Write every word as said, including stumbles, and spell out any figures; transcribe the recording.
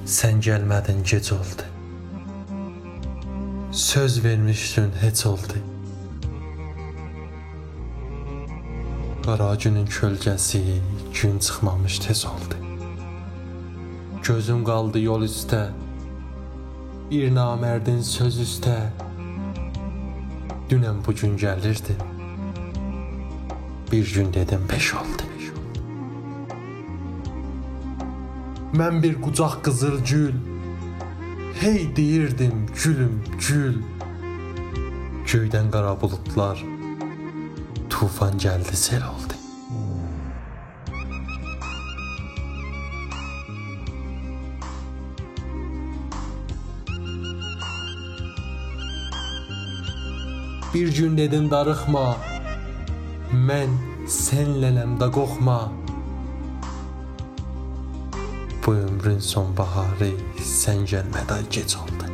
Sen gelmedin, gec oldu. Söz vermiştin, heç oldu. Qara günün kölgəsi, gün çıxmamış tez oldu. Gözüm qaldı yol üstə, bir namərdin söz üstə. Dünən bugün gəlirdi, bir gün dedim beş oldu. Mən bir qucaq qızıl gül, hey deyirdim gülüm gül. Göydən qara bulutlar, tufan gəldi sel oldu. Bir gün dedim darıxma, mən sənlənəm da qorxma. Bu ömrün sonbaharı sən gəlmədən gec oldu.